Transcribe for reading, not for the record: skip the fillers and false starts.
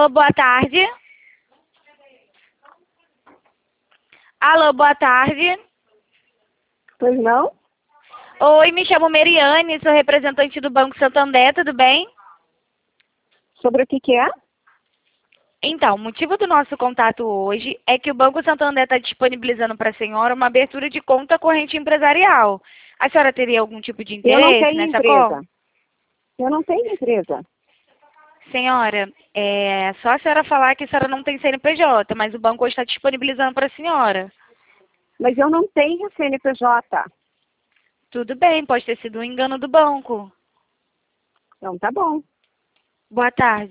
Alô, boa tarde. Alô, boa tarde. Pois não? Oi, me chamo Meriane, sou representante do Banco Santander, tudo bem? Sobre o que é? Então, o motivo do nosso contato hoje é que o Banco Santander está disponibilizando para a senhora uma abertura de conta corrente empresarial. A senhora teria algum tipo de Eu não interesse tenho nessa empresa. conta? Eu não tenho empresa. Senhora, é só a senhora falar que a senhora não tem CNPJ, mas o banco hoje está disponibilizando para a senhora. Mas eu não tenho CNPJ. Tudo bem, pode ter sido um engano do banco. Então tá bom. Boa tarde.